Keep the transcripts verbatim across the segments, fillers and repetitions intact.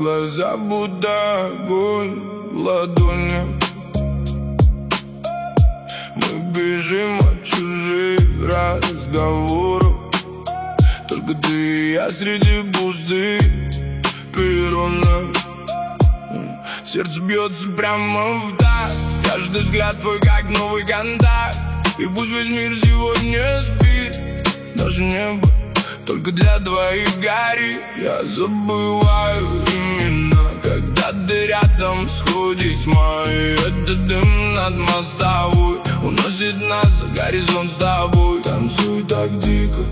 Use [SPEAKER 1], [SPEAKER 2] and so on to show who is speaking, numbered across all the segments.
[SPEAKER 1] глаза будто огонь в ладони. Мы бежим от чужих разговоров, только ты и я среди пустых перронов. Сердце бьется прямо в такт, каждый взгляд твой как новый контакт. И пусть весь мир сегодня спит, даже небо только для двоих горит. Я забываю имена, когда ты рядом, сходит тьма. И этот дым над мостовой уносит нас за горизонт с тобой. Танцуй так дико,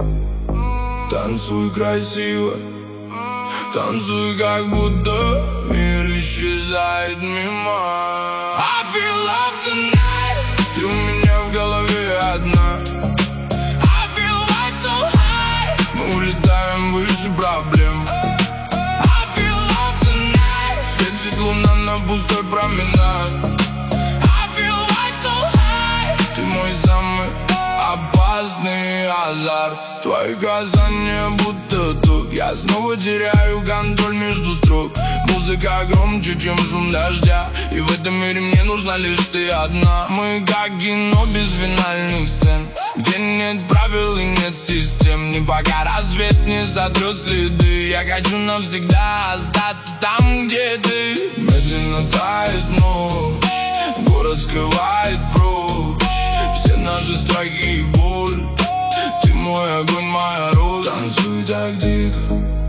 [SPEAKER 1] танцуй красиво, танцуй, как будто мир исчезает мимо. I feel love tonight, ты у меня в голове одна. I feel like so high, мы улетаем выше проблем. I feel love tonight, светит луна на пустой променад. I feel like so high, ты мой самый опасный азарт. Твои касания будто ток, я снова теряю контроль между строк. Музыка громче, чем шум дождя, и в этом мире мне нужна лишь ты одна. Мы как кино без финальных сцен, где нет правил и нет систем. Не пока рассвет не сотрет следы, я хочу навсегда остаться там, где ты. Медленно тает ночь, город скрывает прочь все наши страхи и боль. Ты мой огонь, моя роль. Танцуй так дико,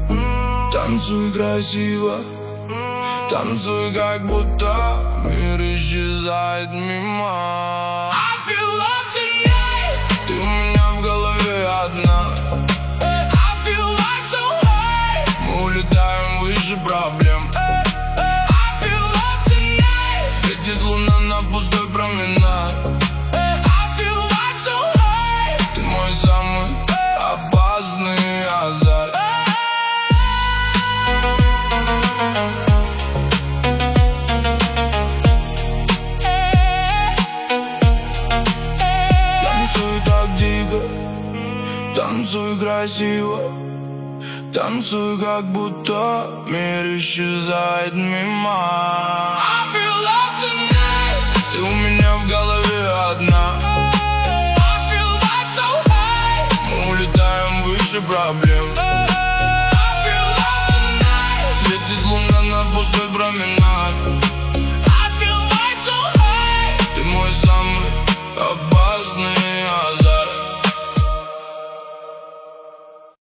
[SPEAKER 1] танцуй красиво, танцуй, как будто мир исчезает мимо. I feel love tonight, ты у меня в голове одна. I feel like so high, мы улетаем выше проблем. I feel love tonight, светит луна на пустой променад. I feel like so high, ты мой самый опасный азарт. Танцуй красиво, танцуй, как будто мир исчезает мимо.